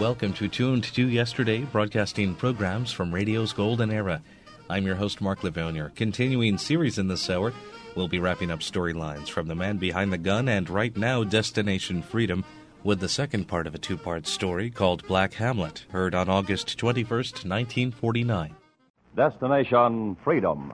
welcome to Tuned to Yesterday, broadcasting programs from radio's golden era. I'm your host, Mark Livonia. Continuing series in this hour, we'll be wrapping up storylines from The Man Behind the Gun and right now, Destination Freedom, with the second part of a two-part story called Black Hamlet, heard on August 21st, 1949. Destination Freedom.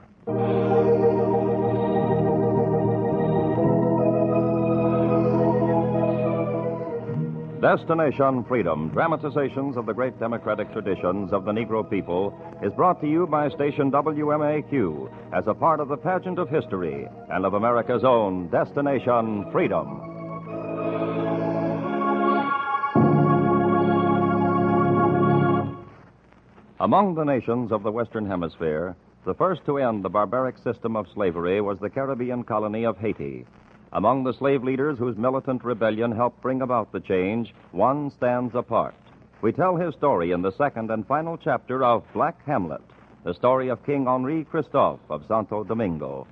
Destination Freedom, dramatizations of the great democratic traditions of the Negro people, is brought to you by station WMAQ as a part of the pageant of history and of America's own Destination Freedom. Among the nations of the Western Hemisphere, the first to end the barbaric system of slavery was the Caribbean colony of Haiti. Among the slave leaders whose militant rebellion helped bring about the change, one stands apart. We tell his story in the second and final chapter of Black Hamlet, the story of King Henri Christophe of Santo Domingo.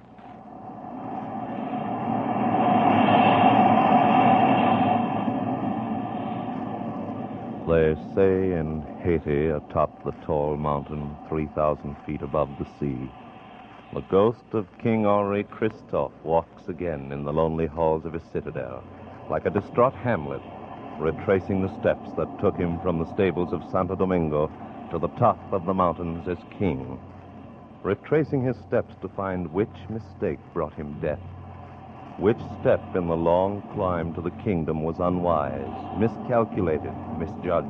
They say in Haiti, atop the tall mountain 3,000 feet above the sea, the ghost of King Henri Christophe walks again in the lonely halls of his citadel, like a distraught Hamlet, retracing the steps that took him from the stables of Santo Domingo to the top of the mountains as king, retracing his steps to find which mistake brought him death, which step in the long climb to the kingdom was unwise, miscalculated, misjudged.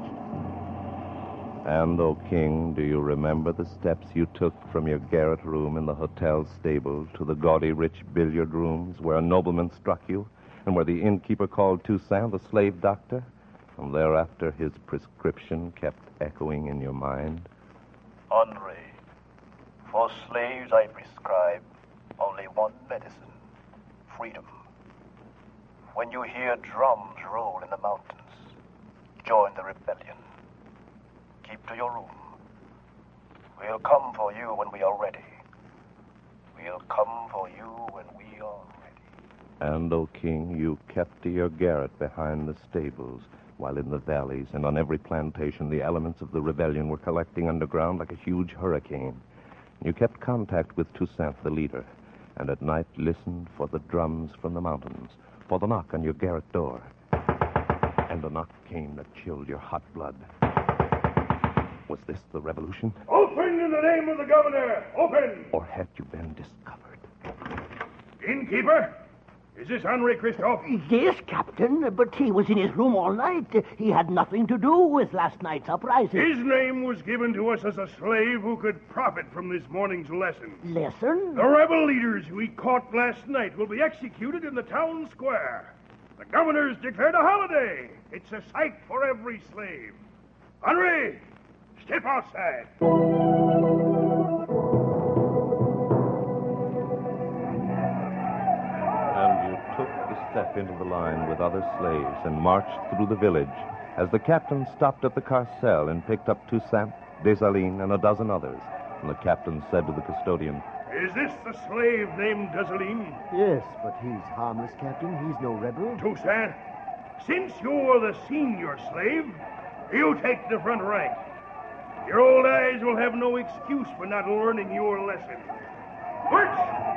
And, O King, do you remember the steps you took from your garret room in the hotel stable to the gaudy rich billiard rooms where a nobleman struck you and where the innkeeper called Toussaint the slave doctor? And thereafter his prescription kept echoing in your mind? Henri, for slaves I prescribe only one medicine, freedom. When you hear drums roll in the mountains, join the rebellion. Keep to your room. We'll come for you when we are ready. We'll come for you when we are ready. And, O King, you kept to your garret behind the stables, while in the valleys and on every plantation the elements of the rebellion were collecting underground like a huge hurricane. You kept contact with Toussaint, the leader, and at night listened for the drums from the mountains, for the knock on your garret door. And the knock came that chilled your hot blood. Was this the revolution? Open in the name of the governor! Open! Or had you been discovered? Innkeeper, is this Henri Christophe? Yes, Captain, but he was in his room all night. He had nothing to do with last night's uprising. His name was given to us as a slave who could profit from this morning's lesson. Lesson? The rebel leaders we caught last night will be executed in the town square. The governor's declared a holiday. It's a sight for every slave. Henri, step outside. And you took the step into the line with other slaves and marched through the village as the captain stopped at the carcel and picked up Toussaint, Dessalines, and a dozen others. And the captain said to the custodian, Is this the slave named Dessalines? Yes, but he's harmless, Captain. He's no rebel. Toussaint, since you're the senior slave, you take the front rank. Your old eyes will have no excuse for not learning your lesson. March!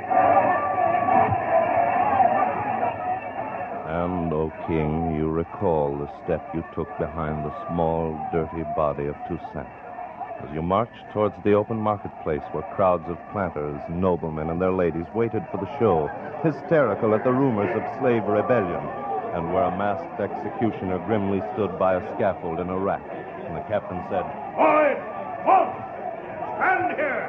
And, O King, you recall the step you took behind the small, dirty body of Toussaint as you marched towards the open marketplace where crowds of planters, noblemen, and their ladies waited for the show, hysterical at the rumors of slave rebellion, and where a masked executioner grimly stood by a scaffold in a rack. And the captain said, Boy, halt! Stand here!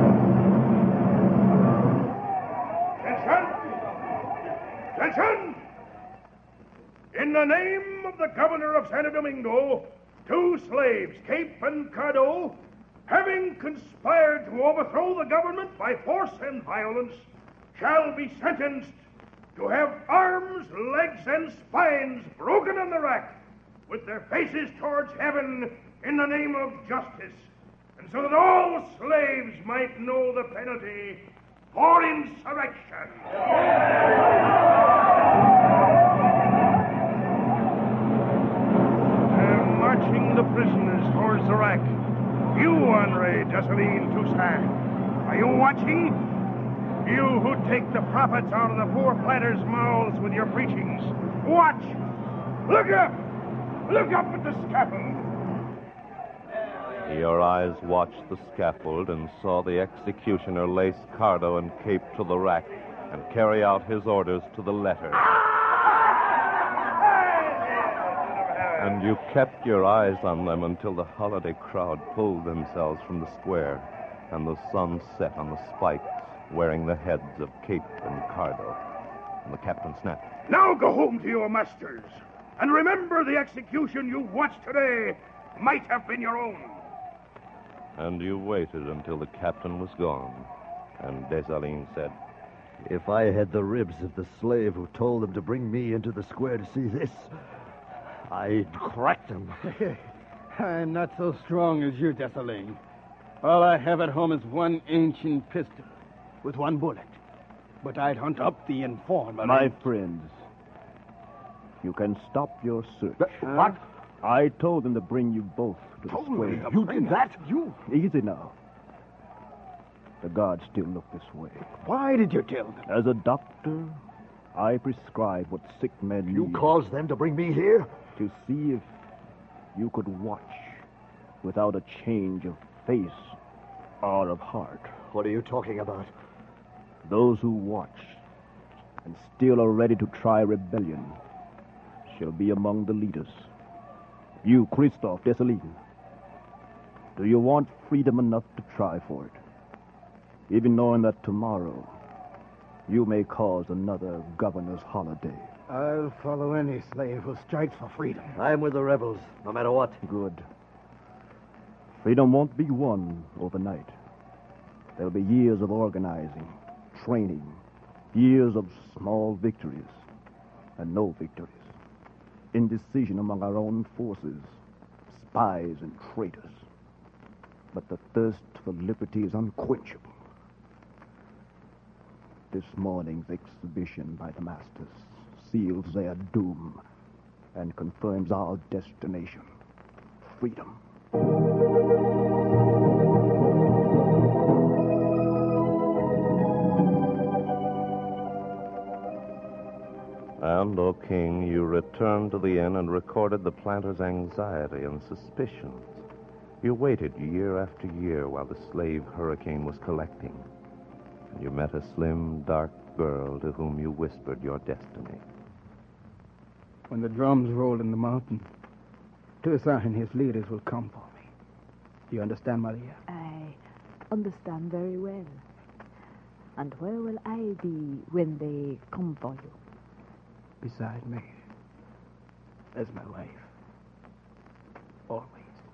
Attention! Attention! In the name of the governor of Santo Domingo, 2 slaves, Cape and Cardo, having conspired to overthrow the government by force and violence, shall be sentenced to have arms, legs, and spines broken on the rack, with their faces towards heaven in the name of justice, and so that all slaves might know the penalty for insurrection. Marching the Are you watching? You who take the profits out of the poor planters' mouths with your preachings. Watch! Look up! Look up at the scaffold! Your eyes watched the scaffold and saw the executioner lace Cardo and Cape to the rack and carry out his orders to the letter. And you kept your eyes on them until the holiday crowd pulled themselves from the square and the sun set on the spikes wearing the heads of Cape and Cardo. And the captain snapped. Now go home to your masters, and remember the execution you watched today might have been your own. And you waited until the captain was gone, and Dessalines said, If I had the ribs of the slave who told them to bring me into the square to see this, I'd crack them. I'm not so strong as you, Dessalines. All I have at home is one ancient pistol with one bullet. But I'd hunt up the informer. My friends, you can stop your search. What? I told them to bring you both to the square. You did that? You? Easy now. The guards still look this way. Why did you tell them? As a doctor, I prescribe what sick men You need caused them to bring me here? to see if you could watch without a change of face or of heart. What are you talking about? Those who watch and still are ready to try rebellion shall be among the leaders. You, Christophe Dessalines, do you want freedom enough to try for it? Even knowing that tomorrow you may cause another governor's holiday. I'll follow any slave who strikes for freedom. I'm with the rebels, no matter what. Good. Freedom won't be won overnight. There'll be years of organizing, training, years of small victories, and no victories. Indecision among our own forces, spies and traitors. But the thirst for liberty is unquenchable. This morning's exhibition by the masters seals their doom and confirms our destination, freedom. And, O king, you returned to the inn and recorded the planter's anxiety and suspicions. You waited year after year while the slave hurricane was collecting. And you met a slim, dark girl to whom you whispered your destiny. When the drums roll in the mountain, Toussaint and his leaders will come for me. Do you understand, Maria? I understand very well. And where will I be when they come for you? Beside me. As my wife. Always.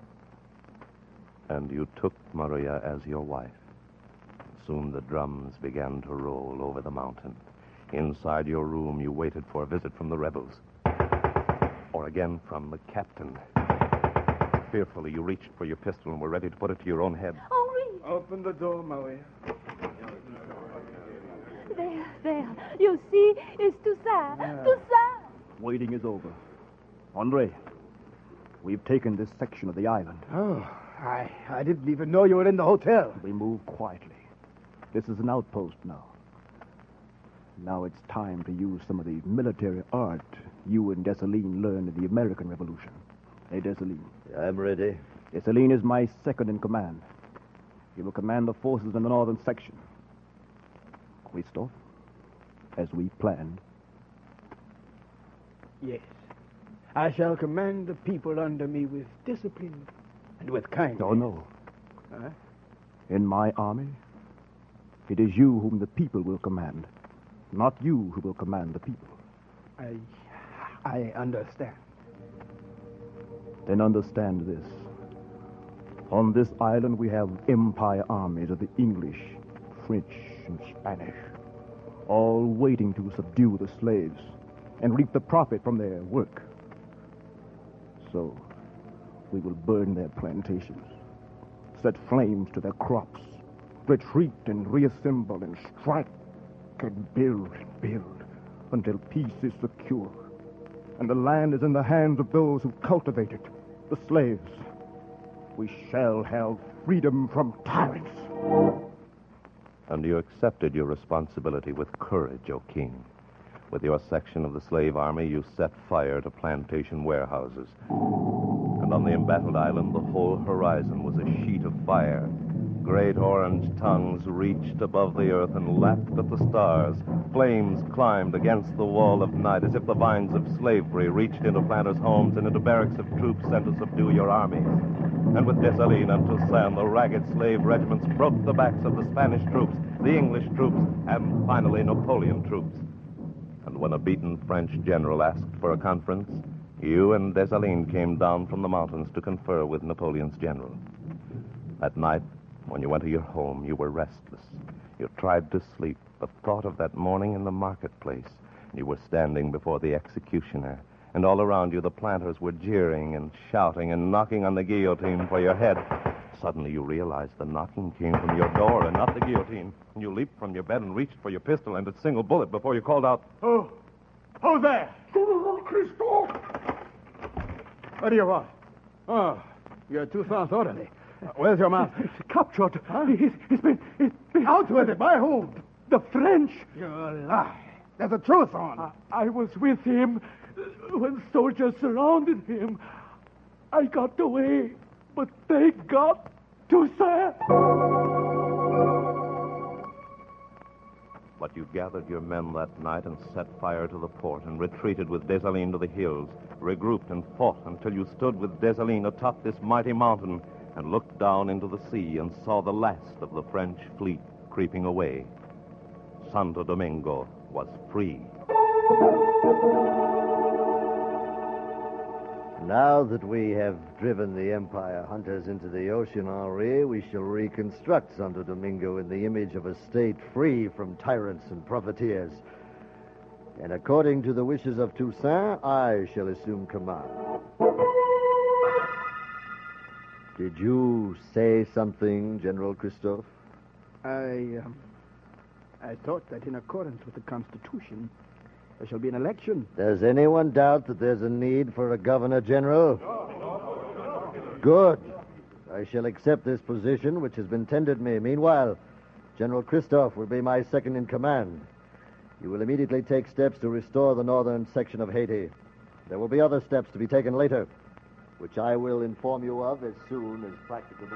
And you took Maria as your wife. Soon the drums began to roll over the mountain. Inside your room, you waited for a visit from the rebels. Or again from the captain. Fearfully, you reached for your pistol and were ready to put it to your own head. Henri! Open the door, Maria. There. You see, it's Toussaint. Toussaint! Waiting is over. Andre, we've taken this section of the island. Oh, I didn't even know you were in the hotel. We move quietly. This is an outpost now. Now it's time to use some of the military art you and Dessalines learned in the American Revolution. Hey, Dessalines. I'm ready. Dessalines is my second in command. He will command the forces in the northern section. Christophe, as we planned. Yes. I shall command the people under me with discipline and with kindness. Oh, no. Huh? In my army, it is you whom the people will command, not you who will command the people. I understand. Then understand this. On this island, we have empire armies of the English, French, and Spanish, all waiting to subdue the slaves and reap the profit from their work. So, we will burn their plantations, set flames to their crops, retreat and reassemble and strike and build until peace is secure and the land is in the hands of those who cultivate it, the slaves. We shall have freedom from tyrants. And you accepted your responsibility with courage, O king. With your section of the slave army, you set fire to plantation warehouses. And on the embattled island, the whole horizon was a sheet of fire. Great orange tongues reached above the earth and lapped at the stars. Flames climbed against the wall of night as if the vines of slavery reached into planters' homes and into barracks of troops sent to subdue your armies. And with Dessalines and Toussaint, the ragged slave regiments broke the backs of the Spanish troops, the English troops, and finally Napoleon troops. And when a beaten French general asked for a conference, you and Dessalines came down from the mountains to confer with Napoleon's general. At night, when you went to your home, you were restless. You tried to sleep, but thought of that morning in the marketplace. You were standing before the executioner, and all around you the planters were jeering and shouting and knocking on the guillotine for your head. Suddenly you realized the knocking came from your door and not the guillotine. You leaped from your bed and reached for your pistol and its single bullet before you called out, "Oh, who's there? General Christophe! What do you want? Oh, you're Toussaint's orderly. Where's your master? He's captured. Huh? He's been Out with it. By whom? the French. You lie. There's a truth on. I was with him when soldiers surrounded him. I got away, but they got Toussaint. But you gathered your men that night and set fire to the port and retreated with Dessalines to the hills, regrouped and fought until you stood with Dessalines atop this mighty mountain and looked down into the sea and saw the last of the French fleet creeping away. Santo Domingo was free. Now that we have driven the Empire hunters into the ocean, Henri, we shall reconstruct Santo Domingo in the image of a state free from tyrants and profiteers. And according to the wishes of Toussaint, I shall assume command. Did you say something, General Christophe? I thought that in accordance with the Constitution, there shall be an election. Does anyone doubt that there's a need for a Governor General? Good. I shall accept this position, which has been tendered me. Meanwhile, General Christophe will be my second in command. You will immediately take steps to restore the northern section of Haiti. There will be other steps to be taken later, which I will inform you of as soon as practicable.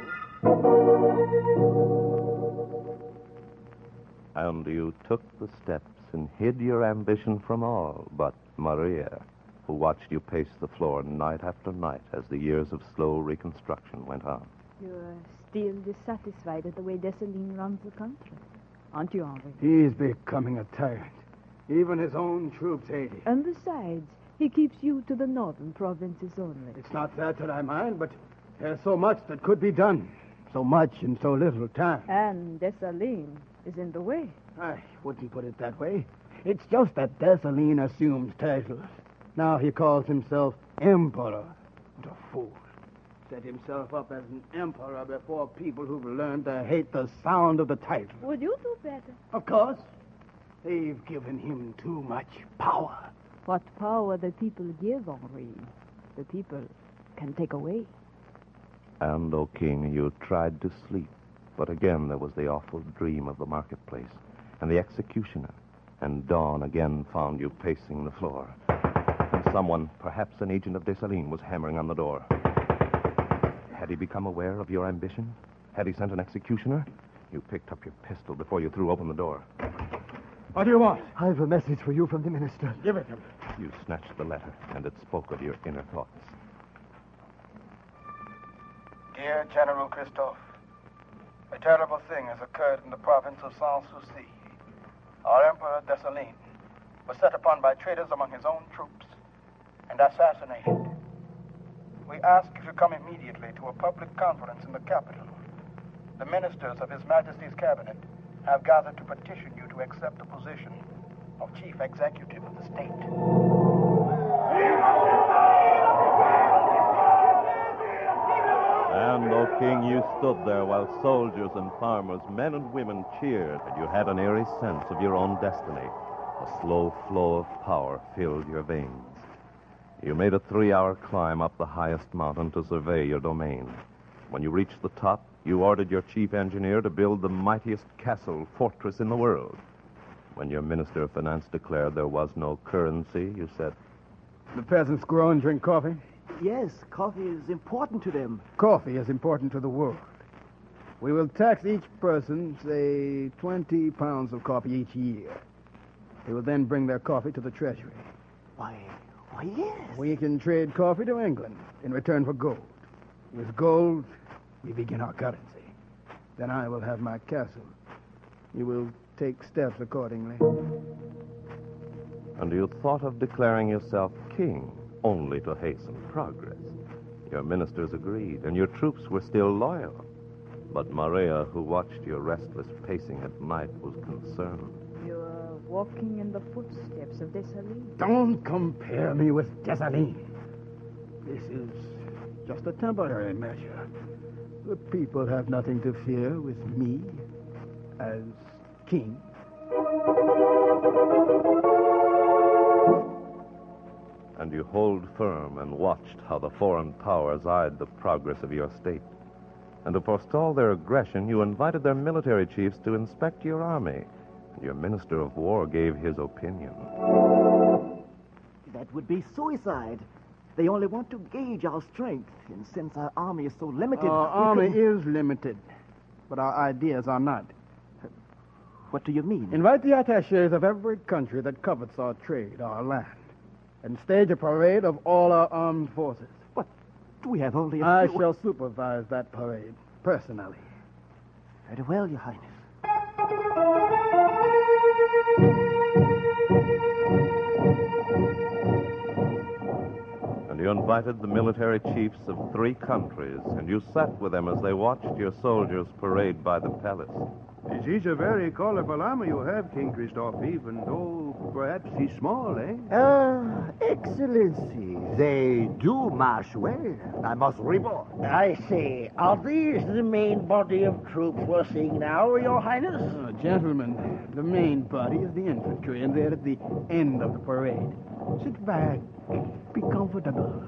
And you took the steps and hid your ambition from all but Maria, who watched you pace the floor night after night as the years of slow reconstruction went on. You're still dissatisfied at the way Dessalines runs the country, aren't you, Henri? He's becoming a tyrant. Even his own troops hate him. And besides, he keeps you to the northern provinces only. It's not that I mind, but there's so much that could be done. So much in so little time. And Dessalines is in the way. I wouldn't put it that way. It's just that Dessalines assumes titles. Now he calls himself Emperor. What a fool. Set himself up as an emperor before people who've learned to hate the sound of the title. Would you do better? Of course. They've given him too much power. What power the people give, Henri, the people can take away. And, O king, you tried to sleep, but again there was the awful dream of the marketplace, and the executioner, and dawn again found you pacing the floor. And someone, perhaps an agent of Dessalines, was hammering on the door. Had he become aware of your ambition? Had he sent an executioner? You picked up your pistol before you threw open the door. What do you want? I've a message for you from the minister. Give it to me. You snatched the letter, and it spoke of your inner thoughts. Dear General Christophe, a terrible thing has occurred in the province of Sans-Souci. Our Emperor Dessalines was set upon by traitors among his own troops and assassinated. We ask you to come immediately to a public conference in the capital. The ministers of His Majesty's cabinet have gathered to petition you to accept the position of chief executive of the state. And, O king, you stood there while soldiers and farmers, men and women cheered, and you had an eerie sense of your own destiny. A slow flow of power filled your veins. You made a 3-hour climb up the highest mountain to survey your domain. When you reached the top, You ordered your chief engineer to build the mightiest castle, fortress in the world. When your Minister of Finance declared there was no currency, you said, The peasants grow and drink coffee. Yes, coffee is important to them. Coffee is important to the world. We will tax each person, say, 20 pounds of coffee each year. They will then bring their coffee to the treasury. Why, yes. We can trade coffee to England in return for gold. With gold, we begin our currency. Then I will have my castle. You will take steps accordingly. and you thought of declaring yourself king only to hasten progress. Your ministers agreed, and your troops were still loyal. But Maria, who watched your restless pacing at night, was concerned. You are walking in the footsteps of Dessalines. Don't compare me with Dessalines. This is just a temporary measure. The people have nothing to fear with me as king. And you hold firm and watched how the foreign powers eyed the progress of your state. And to forestall their aggression, you invited their military chiefs to inspect your army. And your minister of war gave his opinion. That would be suicide. They only want to gauge our strength, and since our army is so limited... Our army is limited, but our ideas are not. What do you mean? Invite the attachés of every country that covets our trade, our land, and stage a parade of all our armed forces. But we have only I shall supervise that parade, personally. Very well, Your Highness. And you invited the military chiefs of 3 countries, and you sat with them as they watched your soldiers parade by the palace. This is a very colorful army you have, King Christophe, even though perhaps he's small, eh? Excellency, they do march well. I must report. I say, are these the main body of troops we're seeing now, Your Highness? Gentlemen, the main body is the infantry, and they're at the end of the parade. Sit back. Be comfortable.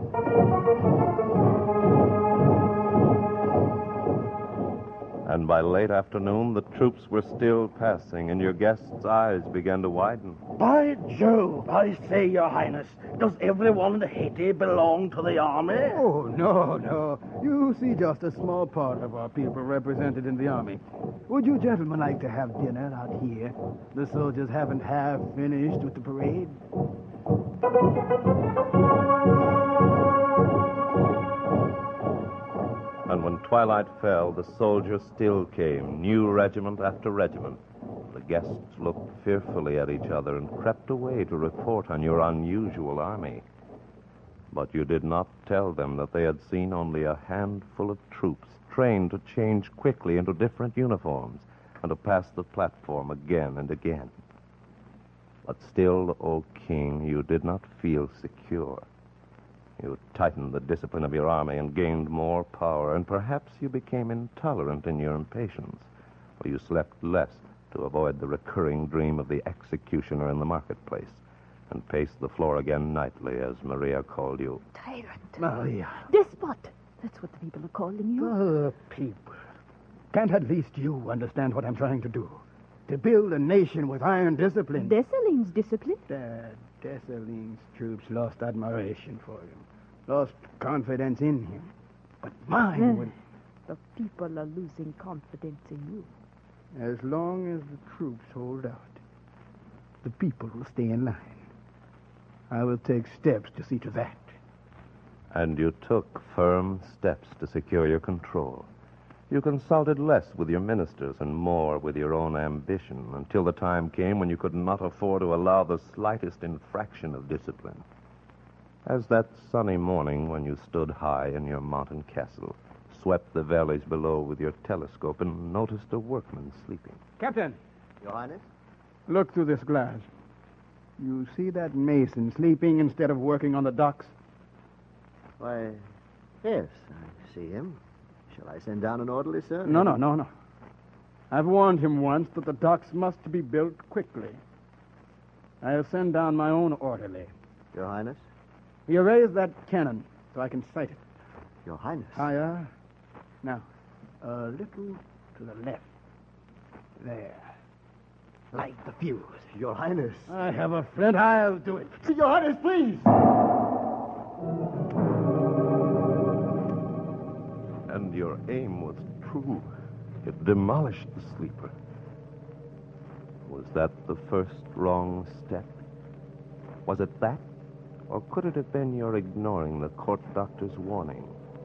And by late afternoon, the troops were still passing, and your guests' eyes began to widen. By Jove, I say, Your Highness, does everyone in Haiti belong to the army? Oh, no. You see just a small part of our people represented in the army. Would you gentlemen like to have dinner out here? The soldiers haven't half finished with the parade. And when twilight fell, the soldiers still came, new regiment after regiment. The guests looked fearfully at each other and crept away to report on your unusual army. But you did not tell them that they had seen only a handful of troops trained to change quickly into different uniforms and to pass the platform again and again. But still, O King, you did not feel secure. You tightened the discipline of your army and gained more power, and perhaps you became intolerant in your impatience, for you slept less to avoid the recurring dream of the executioner in the marketplace, and paced the floor again nightly as Maria called you. Tyrant. Maria. Despot. That's what the people are calling you. The people. Can't at least you understand what I'm trying to do? To build a nation with iron discipline. Dessalines' discipline? Dessalines' troops lost admiration for him, lost confidence in him. But mine would... The people are losing confidence in you. As long as the troops hold out, the people will stay in line. I will take steps to see to that. And you took firm steps to secure your control. You consulted less with your ministers and more with your own ambition until the time came when you could not afford to allow the slightest infraction of discipline. As that sunny morning when you stood high in your mountain castle, swept the valleys below with your telescope and noticed a workman sleeping. Captain! Your Highness? Look through this glass. You see that mason sleeping instead of working on the docks? Why, yes, I see him. Shall I send down an orderly, sir? No. I've warned him once that the docks must be built quickly. I'll send down my own orderly. Your Highness? You raise that cannon so I can sight it. Your Highness? Higher. Now, A little to the left. There. Light the fuse. Your Highness. I have a friend. I'll do it. Your Highness, please. And your aim was true. It demolished the sleeper. Was that the first wrong step? Was it that? Or could it have been your ignoring the court doctor's warning?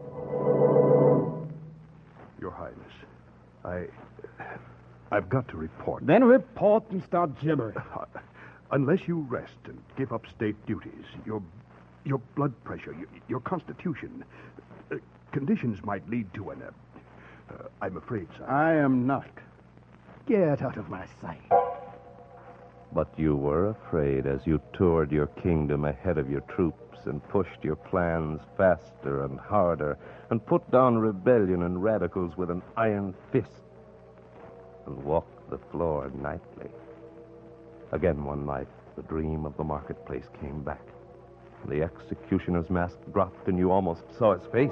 Your Highness, I've got to report. Then report and start gibbering. Unless you rest and give up state duties, your blood pressure, your constitution, conditions might lead to an... I'm afraid, sir. I am not. Get out of my sight. But you were afraid as you toured your kingdom ahead of your troops and pushed your plans faster and harder and put down rebellion and radicals with an iron fist and walked the floor nightly. Again one night, the dream of the marketplace came back. The executioner's mask dropped and you almost saw his face.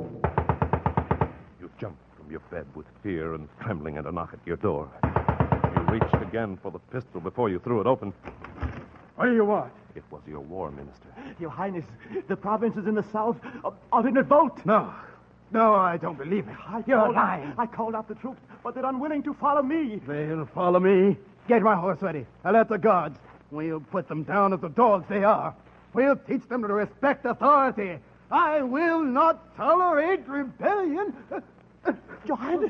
You jumped from your bed with fear and trembling at a knock at your door. You reached again for the pistol before you threw it open. What do you want? It was your war minister. Your Highness, the provinces in the south are in revolt. No, I don't believe it. You're lying. I called out the troops, but they're unwilling to follow me. They'll follow me. Get my horse ready. I'll let the guards. We'll put them down as the dogs they are. We'll teach them to respect authority. I will not tolerate rebellion. Your Highness.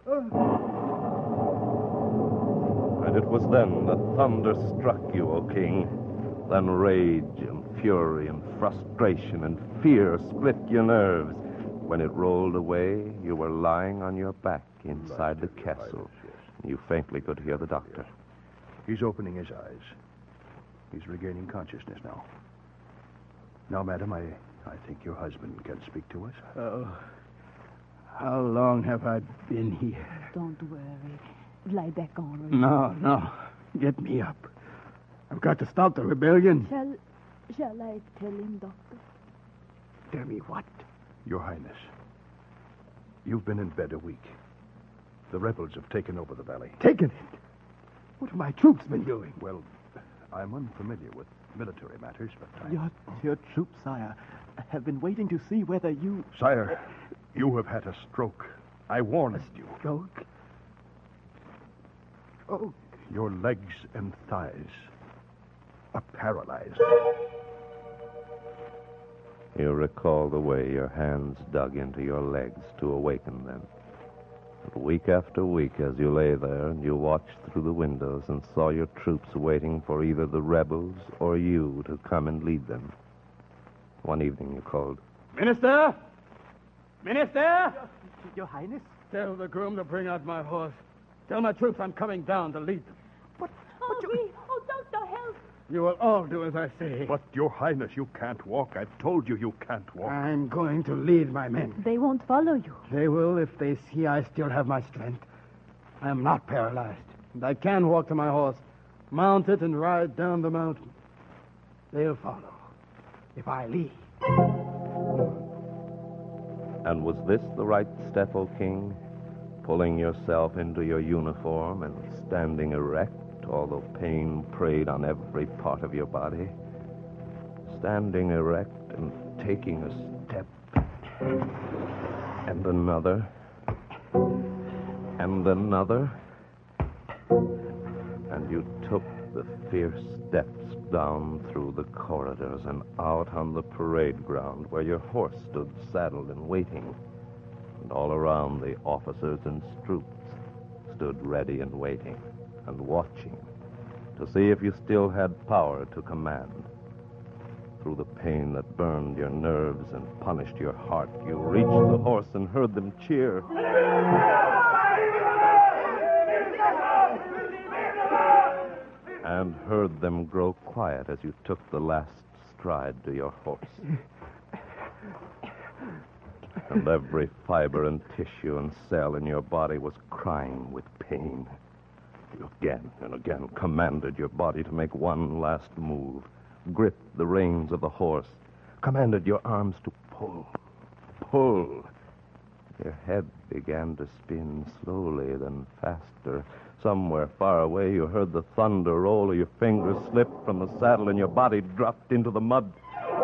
And it was then that thunder struck you, O king. Then rage and fury and frustration and fear split your nerves. When it rolled away, you were lying on your back inside the castle. You faintly could hear the doctor. He's opening his eyes. He's regaining consciousness now. Now, madam, I think your husband can speak to us. Oh, how long have I been here? Don't worry. Lie back on. No. Get me up. I've got to stop the rebellion. Shall I tell him, Doctor? Tell me what? Your Highness, you've been in bed a week. The rebels have taken over the valley. Taken it? What have my troops been doing? Well, I'm unfamiliar with military matters, but Your troops, sire, have been waiting to see whether you... Sire, you have had a stroke. I warned you. Stroke? Oh. Your legs and thighs are paralyzed. You recall the way your hands dug into your legs to awaken them. And week after week, as you lay there and you watched through the windows and saw your troops waiting for either the rebels or you to come and lead them. One evening you called. Minister! Minister! Your Highness? Tell the groom to bring out my horse. Tell my troops I'm coming down to lead them. Doctor, help! You will all do as I say. But, Your Highness, you can't walk. I've told you you can't walk. I'm going to lead my men. They won't follow you. They will if they see I still have my strength. I am not paralyzed. And I can walk to my horse, mount it, and ride down the mountain. They'll follow if I lead. And was this the right step, O king? Pulling yourself into your uniform and standing erect, although pain preyed on every part of your body? Standing erect and taking a step. And another. And another. And you took the fierce steps down through the corridors and out on the parade ground where your horse stood saddled and waiting. And all around the officers and troops stood ready and waiting and watching to see if you still had power to command. Through the pain that burned your nerves and punished your heart, you reached the horse and heard them cheer. And heard them grow quiet as you took the last stride to your horse. And every fiber and tissue and cell in your body was crying with pain. You again and again commanded your body to make one last move, gripped the reins of the horse, commanded your arms to pull. Your head began to spin slowly, then faster. Somewhere far away, you heard the thunder roll. Your fingers slipped from the saddle, and your body dropped into the mud.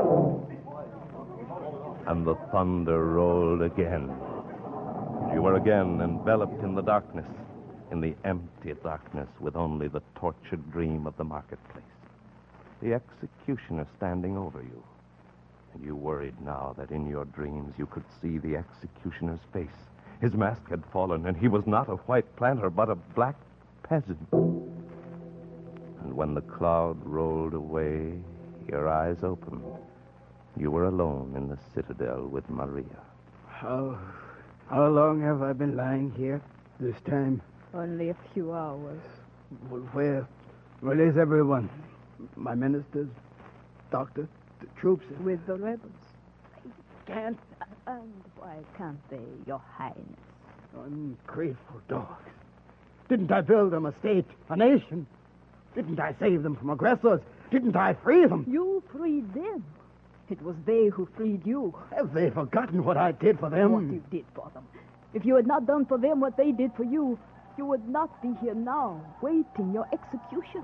And the thunder rolled again. You were again enveloped in the darkness, in the empty darkness, with only the tortured dream of the marketplace. The executioner standing over you. And you worried now that in your dreams you could see the executioner's face. His mask had fallen, and he was not a white planter, but a black peasant. And when the cloud rolled away, your eyes opened. You were alone in the citadel with Maria. How long have I been lying here this time? Only a few hours. Well, where is everyone? My ministers, doctors, the troops? With the rebels. They can't. And why can't they, Your Highness? Ungrateful dogs. Didn't I build them a state, a nation? Didn't I save them from aggressors? Didn't I free them? You freed them. It was they who freed you. Have they forgotten what I did for them? What you did for them. If you had not done for them what they did for you, you would not be here now, waiting your execution.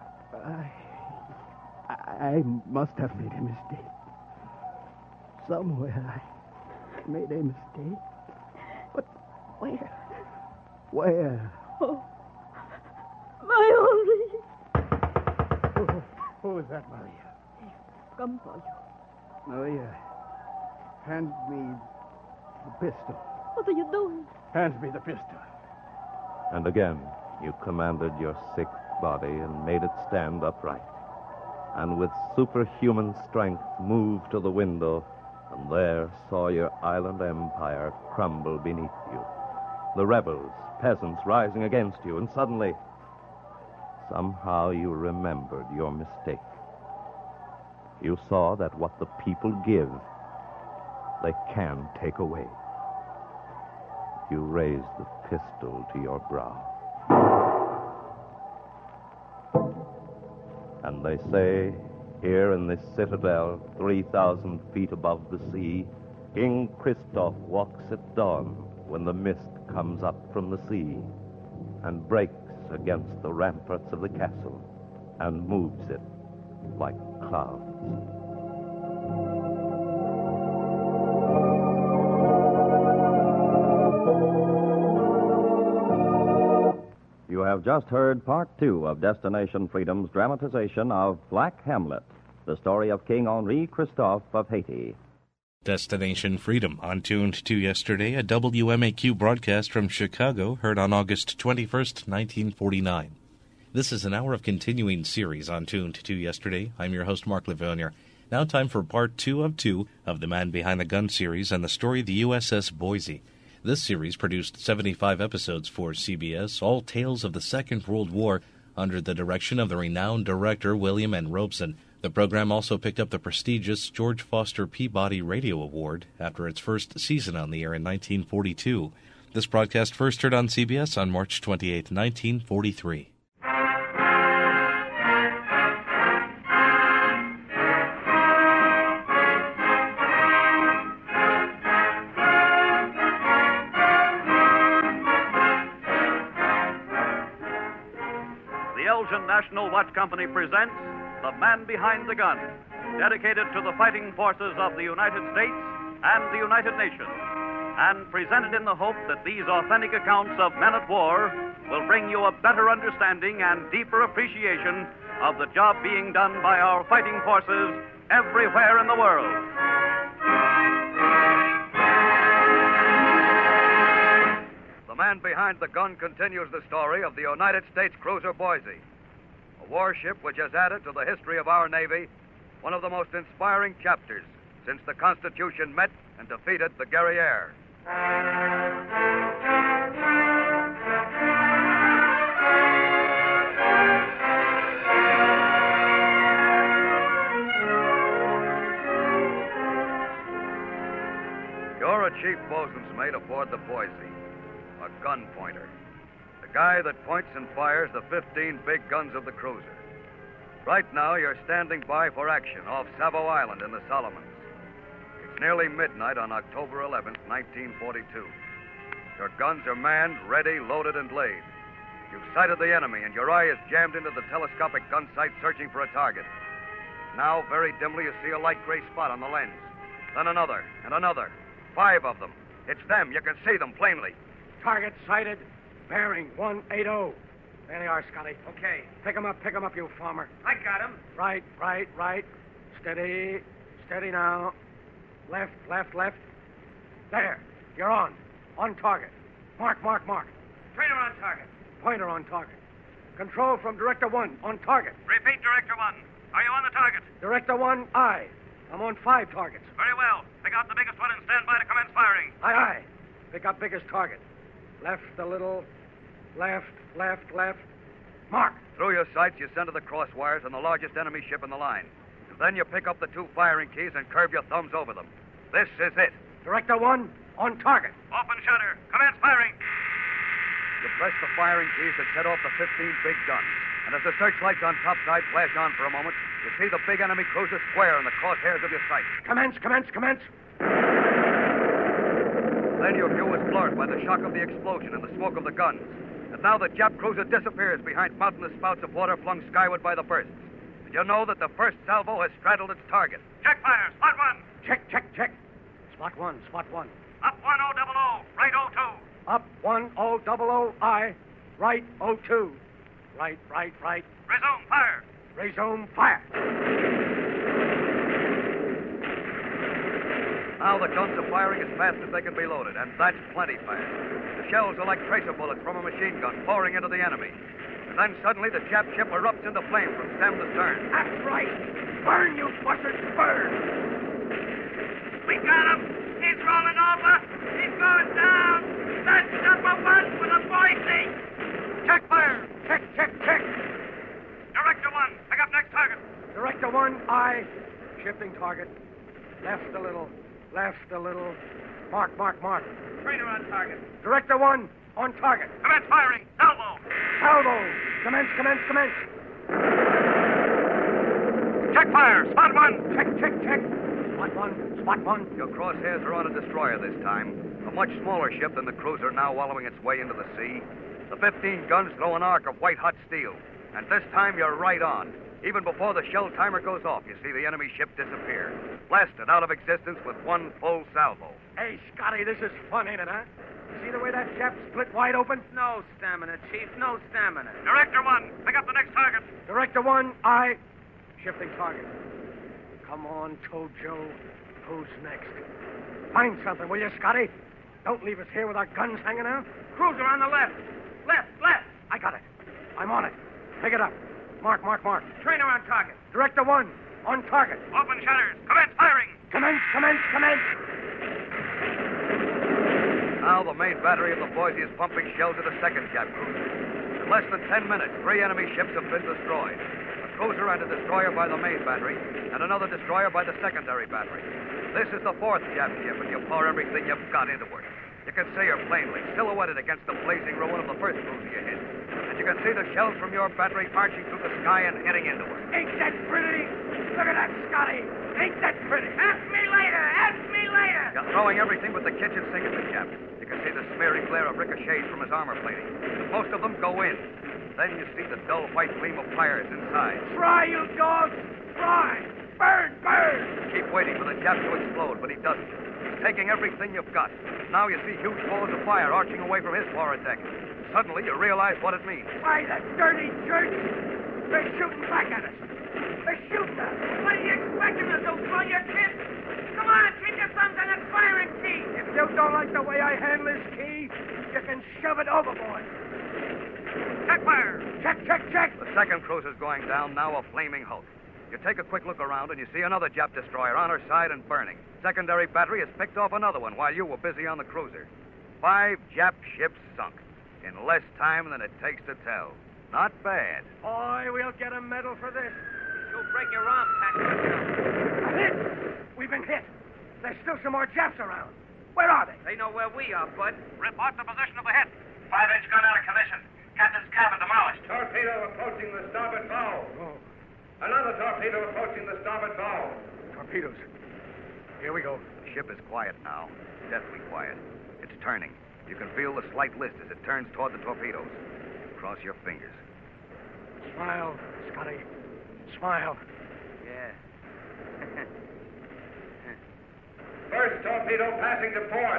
I must have made a mistake. Somewhere I made a mistake. But where? Where? Oh, my only... Who is that, Maria? Come for you. Maria, hand me the pistol. What are you doing? Hand me the pistol. And again, you commanded your sick body and made it stand upright. And with superhuman strength moved to the window, and there saw your island empire crumble beneath you. The rebels, peasants rising against you, and suddenly, somehow you remembered your mistake. You saw that what the people give, they can take away. You raised the pistol to your brow. And they say, here in this citadel, 3,000 feet above the sea, King Christoph walks at dawn when the mist comes up from the sea and breaks against the ramparts of the castle and moves it like clouds. You have just heard Part 2 of Destination Freedom's dramatization of Black Hamlet, the story of King Henri Christophe of Haiti. Destination Freedom, on Tuned to Yesterday, a WMAQ broadcast from Chicago, heard on August 21st, 1949. This is an hour of continuing series on Tuned to Yesterday. I'm your host, Mark Livonier. Now time for Part 2 of the Man Behind the Gun series and the story of the USS Boise. This series produced 75 episodes for CBS, all tales of the Second World War, under the direction of the renowned director William N. Robeson. The program also picked up the prestigious George Foster Peabody Radio Award after its first season on the air in 1942. This broadcast first heard on CBS on March 28, 1943. The Elgin National Watch Company presents The Man Behind the Gun, dedicated to the fighting forces of the United States and the United Nations, and presented in the hope that these authentic accounts of men at war will bring you a better understanding and deeper appreciation of the job being done by our fighting forces everywhere in the world. The Man Behind the Gun continues the story of the United States cruiser Boise, a warship which has added to the history of our Navy one of the most inspiring chapters since the Constitution met and defeated the Guerriere. You're a chief bosun's mate aboard the Boise, a gun pointer. The guy that points and fires the 15 big guns of the cruiser. Right now, you're standing by for action off Savo Island in the Solomons. It's nearly midnight on October 11th, 1942. Your guns are manned, ready, loaded, and laid. You've sighted the enemy, and your eye is jammed into the telescopic gun sight searching for a target. Now, very dimly, you see a light gray spot on the lens. Then another, and another. 5 of them. It's them. You can see them plainly. Target sighted. Bearing 180. There they are, Scotty. Okay. Pick 'em up, you farmer. I got him. Right. Steady now. Left. There. You're on. On target. Mark. Trainer on target. Pointer on target. Control from Director 1. On target. Repeat, Director 1. Are you on the target? Director 1, aye. I'm on 5 targets. Very well. Pick out the biggest one and stand by to commence firing. Aye. Pick up biggest target. Left a little. Left. Mark. Through your sights, you center the cross wires on the largest enemy ship in the line. And then you pick up the 2 firing keys and curve your thumbs over them. This is it. Director 1, on target. Open shutter. Commence firing. You press the firing keys that set off the 15 big guns. And as the searchlights on topside flash on for a moment, you see the big enemy cruiser square in the crosshairs of your sight. Commence. Then your view is blurred by the shock of the explosion and the smoke of the guns. And now the Jap cruiser disappears behind mountainous spouts of water flung skyward by the bursts. And you know that the first salvo has straddled its target. Check fire. Spot 1. Check. Spot one. Up 1000. Right 02. Up 1000. Aye. Right 02. Right. Resume fire. Resume fire. Now the guns are firing as fast as they can be loaded, and that's plenty fast. The shells are like tracer bullets from a machine gun pouring into the enemy. And then suddenly the Jap ship erupts into flame from stem to stern. That's right. Burn, you buzzards, burn. We got him. He's rolling over. He's going down. That's number 1 for the Boise. Check fire. Check. Director 1, pick up next target. Director 1, aye. Shifting target. Left a little. Mark. Trainer on target. Director 1, on target. Commence firing. Salvo. Commence. Check fire. Spot 1. Check. Spot 1. Your crosshairs are on a destroyer this time. A much smaller ship than the cruiser, now wallowing its way into the sea. The 15 guns throw an arc of white-hot steel. And this time you're right on. Even before the shell timer goes off, you see the enemy ship disappear. Blasted out of existence with 1 full salvo. Hey, Scotty, this is fun, ain't it, huh? See the way that chap split wide open? No stamina, Chief. No stamina. Director 1, pick up the next target. Director 1, aye. Shifting target. Come on, Tojo. Who's next? Find something, will you, Scotty? Don't leave us here with our guns hanging out. Cruiser on the left. Left. I got it. I'm on it. Pick it up. Mark. Trainer on target. Director 1, on target. Open shutters. Commence firing. Commence. Now the main battery of the Boise is pumping shells at a second Jap cruiser. In less than 10 minutes, 3 enemy ships have been destroyed. A cruiser and a destroyer by the main battery, and another destroyer by the secondary battery. This is the 4th Jap ship, and you pour everything you've got into it. You can see her plainly, silhouetted against the blazing ruin of the first cruiser you hit. And you can see the shells from your battery marching through the sky and hitting into her. Ain't that pretty? Look at that, Scotty. Ain't that pretty? Ask me later. You're throwing everything but the kitchen sink at the Jap. You can see the smearing glare of ricochets from his armor plating. Most of them go in. Then you see the dull white gleam of fires inside. Try, you dogs! Try! Burn! Keep waiting for the Jap to explode, but he doesn't. He's taking everything you've got. Now you see huge balls of fire arching away from his forward deck. Suddenly you realize what it means. Why, the dirty jerks! They're shooting back at us. They're shooting us. What are you expecting to do? Throw your kids? Come on, keep your thumbs on that firing key. If you don't like the way I handle this key, you can shove it overboard. Check fire. Check. The second cruiser's going down, now a flaming hulk. You take a quick look around and you see another Jap destroyer on her side and burning. Secondary battery has picked off another one while you were busy on the cruiser. 5 Jap ships sunk in less time than it takes to tell. Not bad. Boy, we'll get a medal for this. You'll break your arm, Patrick. A hit! We've been hit. There's still some more Japs around. Where are they? They know where we are, Bud. Report the position of the hit. 5-inch gun out of commission. Captain's cabin demolished. Torpedo approaching the starboard bow. Oh. Another torpedo approaching the starboard bow. Torpedoes. Here we go. The ship is quiet now. Deathly quiet. It's turning. You can feel the slight list as it turns toward the torpedoes. Cross your fingers. Smile, Scotty. Smile. Yeah. First torpedo passing to port.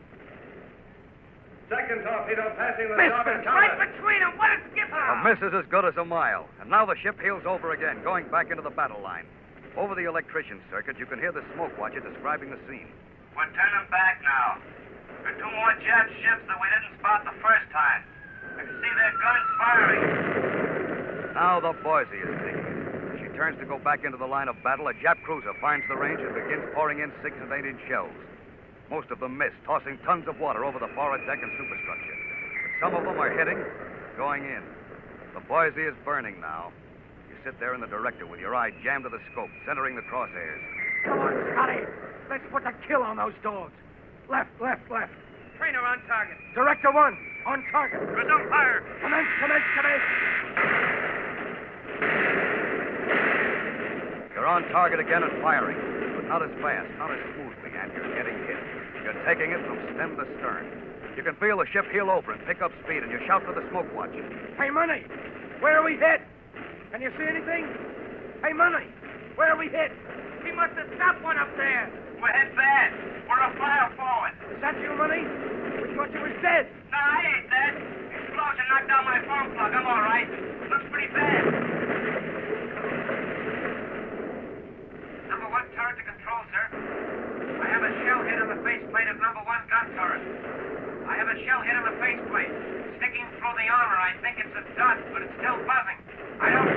Second torpedo passing the starboard tower. Right between them. What a skipper! A miss is as good as a mile. And now the ship heels over again, going back into the battle line. Over the electrician circuit, you can hear the smoke watcher describing the scene. We're turning back now. There are two more Jap ships that we didn't spot the first time. I can see their guns firing. Now the Boise is taking it. As she turns to go back into the line of battle, a Jap cruiser finds the range and begins pouring in 6- and 8-inch shells. Most of them miss, tossing tons of water over the forward deck and superstructure. But some of them are hitting, going in. The Boise is burning now. You sit there in the director with your eye jammed to the scope, centering the crosshairs. Come on, Scotty. Let's put the kill on those dogs. Left. Trainer on target. Director 1, on target. Resume fire. Commence. You're on target again and firing, but not as fast, not as smoothly, and you're getting hit. You're taking it from stem to stern. You can feel the ship heel over and pick up speed, and you shout for the smoke watch. Hey, Money, where are we hit? Can you see anything? Hey, Money, where are we hit? He must have stopped one up there. We're hit bad. We're a fire forward. Is that you, Money? We thought you was dead. No, I ain't dead. Explosion knocked down my phone plug. I'm all right. Looks pretty bad. Number 1 turret to control, sir. I have a shell hit on the faceplate of number 1 gun turret. I have a shell hit on the faceplate. Sticking through the armor. I think it's a dot, but it's still buzzing. I don't...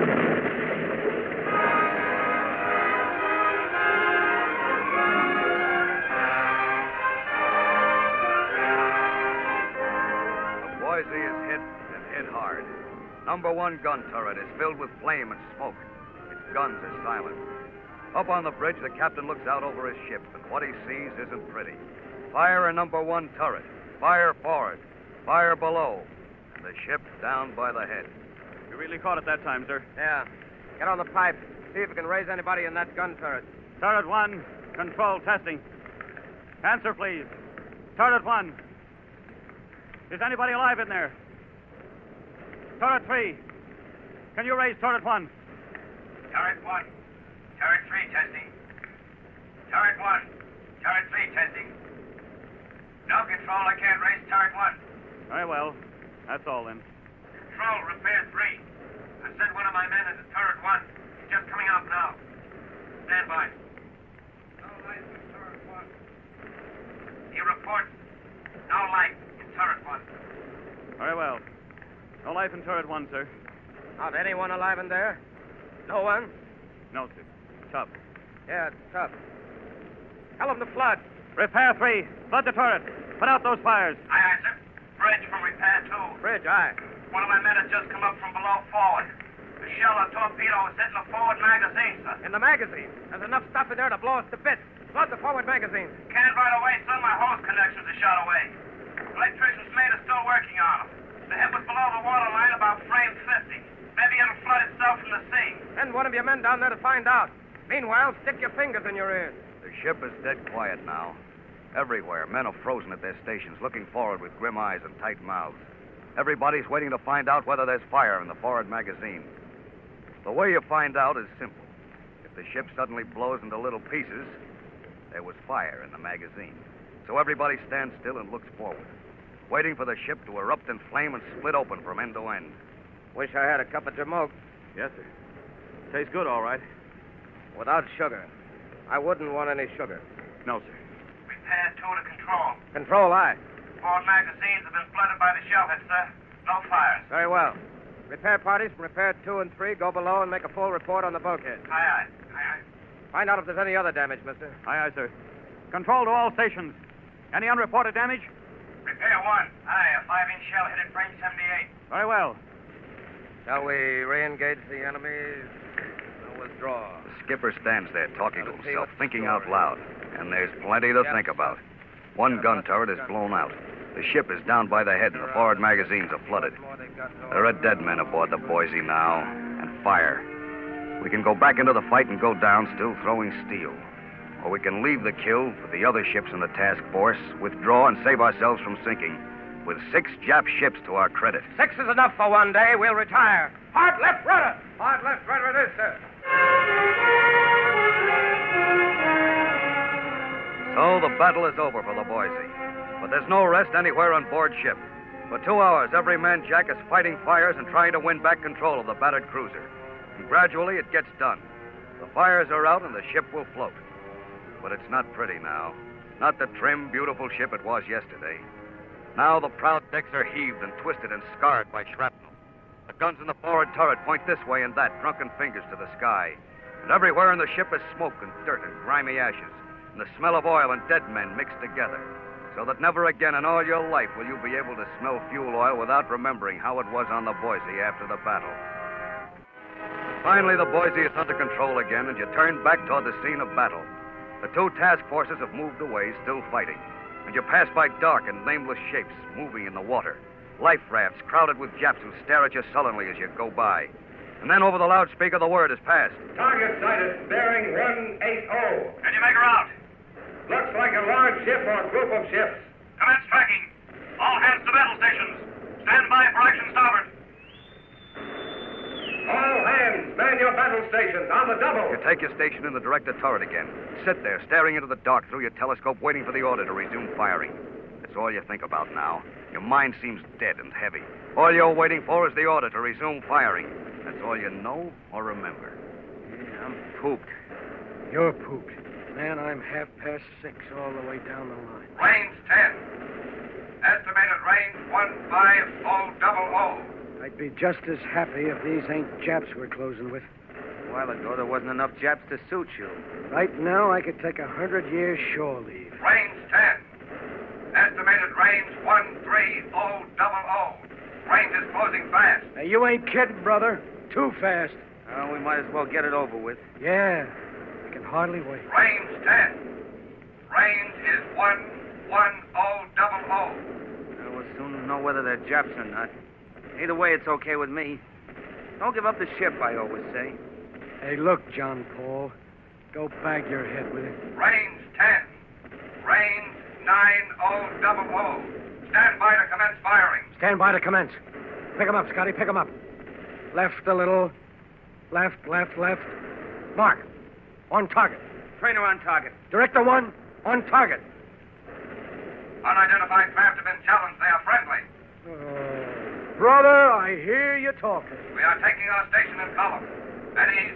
Boise is hit and hit hard. Number 1 gun turret is filled with flame and smoke. Its guns are silent. Up on the bridge, the captain looks out over his ship, and what he sees isn't pretty. Fire in number 1 turret. Fire forward. Fire below. And the ship down by the head. You really caught it that time, sir. Yeah. Get on the pipe. See if you can raise anybody in that gun turret. Turret 1, control testing. Answer, please. Turret 1. Is anybody alive in there? Turret 3. Can you raise turret 1? Turret 1. Turret 3 testing. Turret 1. Turret 3 testing. No control, I can't raise turret 1. Very well. That's all then. Control, repair 3. I sent one of my men into turret 1. He's just coming out now. Stand by. No light in turret 1. He reports no light in turret 1. Very well. No life in turret 1, sir. Not anyone alive in there? No one? No, sir. Tough. Yeah, it's tough. Tell them to flood. Repair 3. Flood the turret. Put out those fires. Aye, sir. Bridge from repair 2. Bridge, aye. One of my men has just come up from below forward. The shell or torpedo is hitting the forward magazine, sir. In the magazine? There's enough stuff in there to blow us to bits. Flood the forward magazine. Can't right away, sir. My hose connections are shot away. Electrician's mate is still working on them. The head was below the water line about frame 50. Maybe it'll flood itself from the sea. Send one of your men down there to find out. Meanwhile, stick your fingers in your ears. The ship is dead quiet now. Everywhere, men are frozen at their stations, looking forward with grim eyes and tight mouths. Everybody's waiting to find out whether there's fire in the forward magazine. The way you find out is simple. If the ship suddenly blows into little pieces, there was fire in the magazine. So everybody stands still and looks forward, waiting for the ship to erupt in flame and split open from end to end. Wish I had a cup of jamoke. Yes, sir. Tastes good, all right. Without sugar. I wouldn't want any sugar. No, sir. Repair 2 to control. Control, aye. Forward magazines have been flooded by the shell hit, sir. No fires. Very well. Repair parties from repair 2 and 3 go below and make a full report on the bulkhead. Aye, aye. Aye, aye. Find out if there's any other damage, mister. Aye, aye, sir. Control to all stations. Any unreported damage? Repair 1. Aye, a 5-inch shell hit at frame 78. Very well. Shall we re-engage the enemy? No withdraw. The skipper stands there talking to himself, thinking out loud. And there's plenty to think about. One gun turret is blown out. The ship is down by the head and the forward magazines are flooded. There are dead men aboard the Boise now, and fire. We can go back into the fight and go down still throwing steel. Or we can leave the kill for the other ships in the task force, withdraw and save ourselves from sinking, with 6 Jap ships to our credit. 6 is enough for one day. We'll retire. Hard left rudder. Hard left rudder it is, sir. So the battle is over for the Boise. But there's no rest anywhere on board ship. For 2 hours, every man Jack is fighting fires and trying to win back control of the battered cruiser. And gradually it gets done. The fires are out and the ship will float. But it's not pretty now. Not the trim, beautiful ship it was yesterday. Now the proud decks are heaved and twisted and scarred by shrapnel. The guns in the forward turret point this way and that, drunken fingers to the sky. And everywhere in the ship is smoke and dirt and grimy ashes, and the smell of oil and dead men mixed together, so that never again in all your life will you be able to smell fuel oil without remembering how it was on the Boise after the battle. Finally, the Boise is under control again, and you turn back toward the scene of battle. The 2 task forces have moved away, still fighting, and you pass by dark and nameless shapes moving in the water. Life rafts crowded with Japs who stare at you sullenly as you go by. And then over the loudspeaker, the word is passed. Target sighted, bearing 180. Can you make her out? Looks like a large ship or group of ships. Commence tracking. All hands to battle stations. Stand by for action starboard. All hands, man your battle stations on the double. You take your station in the director turret again. Sit there, staring into the dark through your telescope, waiting for the order to resume firing. That's all you think about now. Your mind seems dead and heavy. All you're waiting for is the order to resume firing. That's all you know or remember. Yeah, I'm pooped. You're pooped. Man, I'm 6:30 all the way down the line. Range 10. Estimated range 15000. I'd be just as happy if these ain't Japs we're closing with. A while ago, there wasn't enough Japs to suit you. Right now, I could take 100 years shore leave. Range 10. Estimated range 13000. Range is closing fast. Now, you ain't kidding, brother. Too fast. Well, we might as well get it over with. Yeah. I can hardly wait. Range 10. Range is 11000. We'll soon know whether they're Japs or not. Either way, it's okay with me. Don't give up the ship, I always say. Hey, look, John Paul. Go bag your head with it. Range 10. Range 9000. Stand by to commence firing. Stand by to commence. Pick 'em up, Scotty. Pick 'em up. Left a little. Left. Mark. On target. Trainer on target. Director 1, on target. Unidentified craft have been challenged. They are friendly. Brother, I hear you talking. We are taking our station in column. At ease.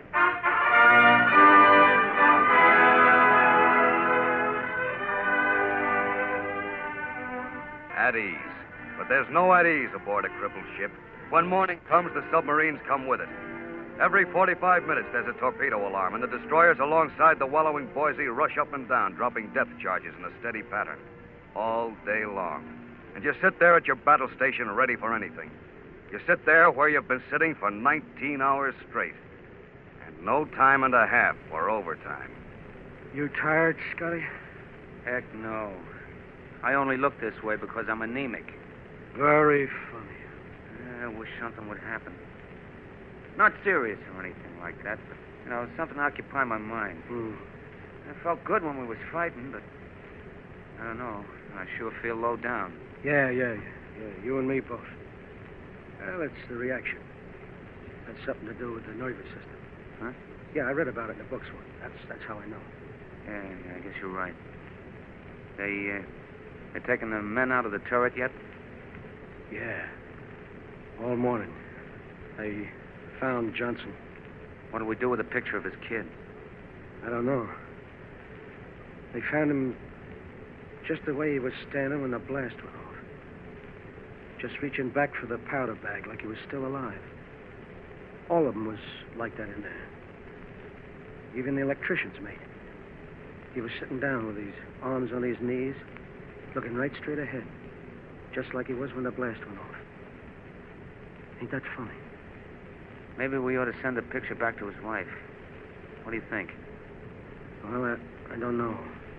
At ease. But there's no at ease aboard a crippled ship. When morning comes, the submarines come with it. Every 45 minutes, there's a torpedo alarm, and the destroyers alongside the wallowing Boise rush up and down, dropping depth charges in a steady pattern. All day long. And you sit there at your battle station ready for anything. You sit there where you've been sitting for 19 hours straight. And no time and a half for overtime. You tired, Scotty? Heck no. I only look this way because I'm anemic. Very funny. I wish something would happen. Not serious or anything like that, but, something to occupy my mind. I felt good when we was fighting, but I don't know. I sure feel low down. Yeah. You and me both. Well, it's the reaction. That's something to do with the nervous system. Huh? Yeah, I read about it in the books once. That's how I know. Yeah, I guess you're right. They taking the men out of the turret yet? Yeah. All morning. They found Johnson. What do we do with a picture of his kid? I don't know. They found him just the way he was standing when the blast went off. Just reaching back for the powder bag like he was still alive. All of them was like that in there. Even the electrician's mate. He was sitting down with his arms on his knees, looking right straight ahead, just like he was when the blast went off. Ain't that funny? Maybe we ought to send the picture back to his wife. What do you think? Well, I don't know.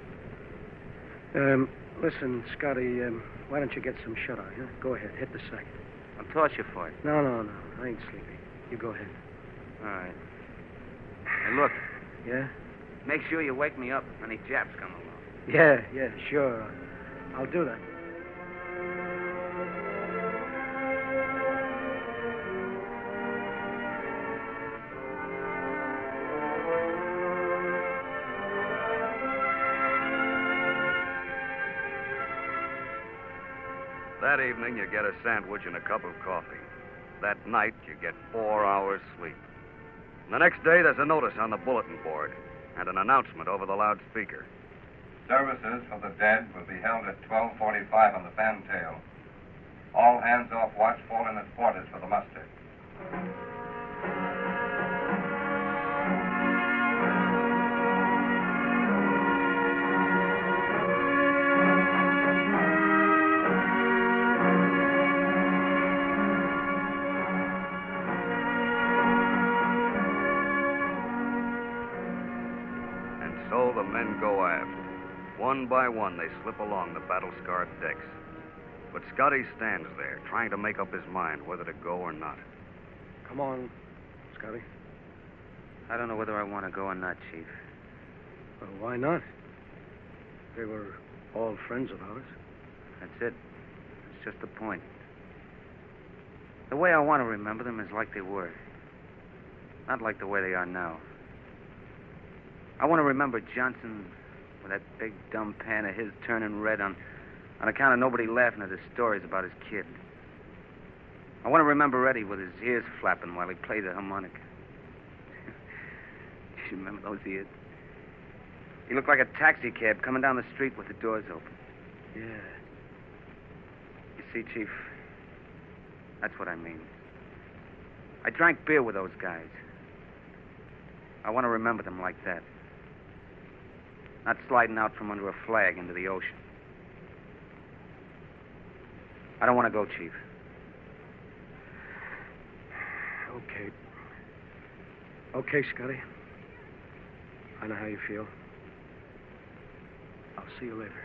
Listen, Scotty, why don't you get some shut-eye, huh? Go ahead, hit the sack. I'll toss you for it. No, I ain't sleepy. You go ahead. All right. Hey, look. Yeah? Make sure you wake me up when any Japs come along. Yeah, sure. I'll do that. That evening, you get a sandwich and a cup of coffee. That night, you get 4 hours sleep. And the next day, there's a notice on the bulletin board and an announcement over the loudspeaker. Services for the dead will be held at 12:45 on the Fantail. All hands off watch fall in at quarters for the muster. And so the men go aft. One by one, they slip along the battle-scarred decks. But Scotty stands there, trying to make up his mind whether to go or not. Come on, Scotty. I don't know whether I want to go or not, Chief. Well, why not? They were all friends of ours. That's it. It's just the point. The way I want to remember them is like they were. Not like the way they are now. I want to remember Johnson with that big dumb pan of his turning red on account of nobody laughing at his stories about his kid. I want to remember Eddie with his ears flapping while he played the harmonica. You remember those ears? He looked like a taxi cab coming down the street with the doors open. Yeah. You see, Chief, that's what I mean. I drank beer with those guys. I want to remember them like that. Not sliding out from under a flag into the ocean. I don't want to go, Chief. Okay. Okay, Scotty. I know how you feel. I'll see you later.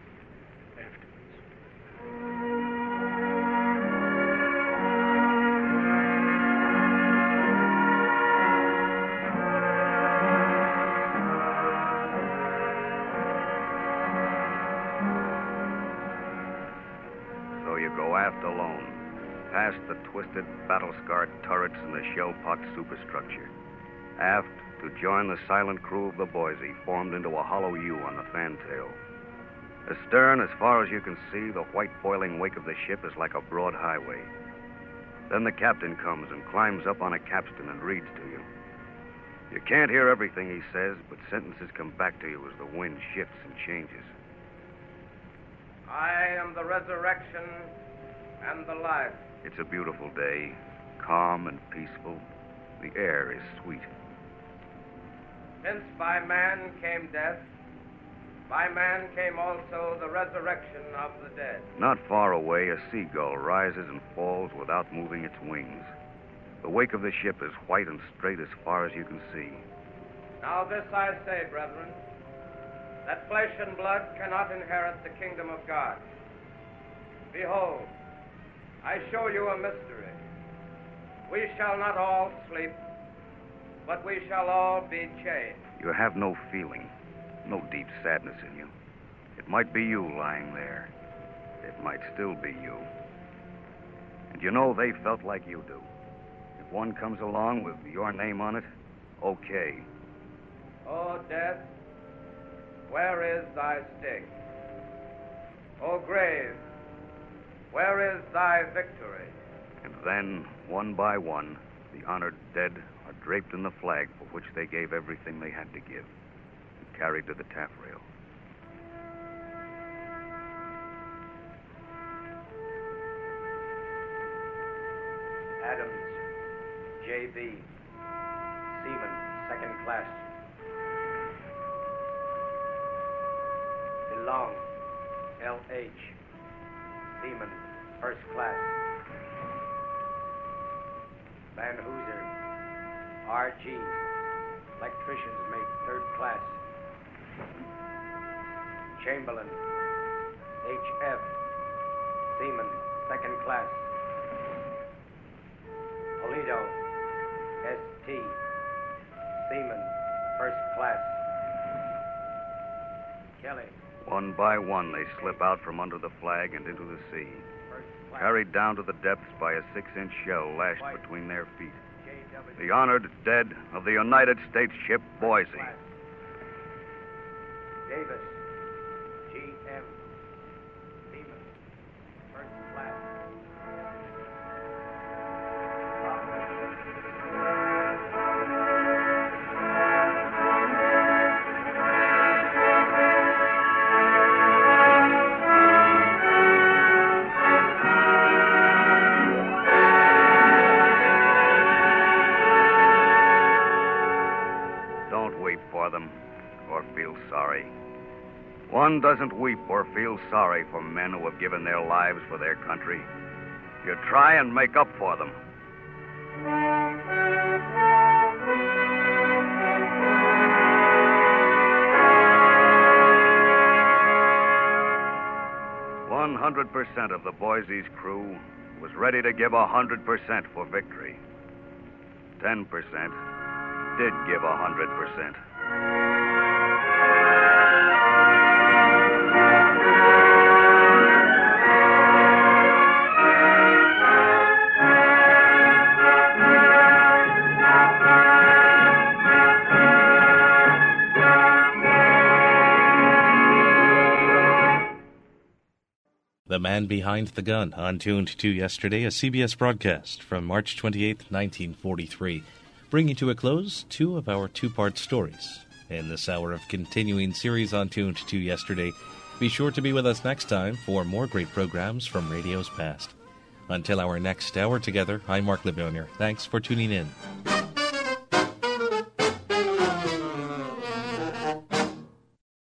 So you go aft alone, past the twisted, battle-scarred turrets and the shell-pocked superstructure. Aft to join the silent crew of the Boise, formed into a hollow U on the fantail. Astern, as far as you can see, the white boiling wake of the ship is like a broad highway. Then the captain comes and climbs up on a capstan and reads to you. You can't hear everything he says, but sentences come back to you as the wind shifts and changes. I am the resurrection and the life. It's a beautiful day, calm and peaceful. The air is sweet. Since by man came death, by man came also the resurrection of the dead. Not far away, a seagull rises and falls without moving its wings. The wake of the ship is white and straight as far as you can see. Now this I say, brethren, that flesh and blood cannot inherit the kingdom of God. Behold, I show you a mystery. We shall not all sleep, but we shall all be changed. You have no feeling, no deep sadness in you. It might be you lying there. It might still be you. And you know they felt like you do. If one comes along with your name on it, okay. O death, where is thy sting? O grave, where is thy victory? And then, one by one, the honored dead are draped in the flag for which they gave everything they had to give, and carried to the taffrail. Adams, J.B., Seaman, second class. DeLong, L.H., Seaman, first class. Van Hooser, R.G., electrician's mate, third class. Chamberlain, H.F., Seaman, second class. Polito, S.T., Seaman, first class. Kelly. One by one, they slip out from under the flag and into the sea, carried down to the depths by a 6-inch shell lashed between their feet. The honored dead of the United States ship Boise. Davis, G.M., Seaman, First class. Don't weep for them or feel sorry. One doesn't weep or feel sorry for men who have given their lives for their country. You try and make up for them. "100% of the Boise's crew was ready to give 100% for victory. 10% did give 100%. The Man Behind the Gun, on Tuned to Yesterday, a CBS broadcast from March 28, 1943, bringing to a close two of our two-part stories. In this hour of continuing series on Tuned to Yesterday, be sure to be with us next time for more great programs from radio's past. Until our next hour together, I'm Mark Levonier. Thanks for tuning in.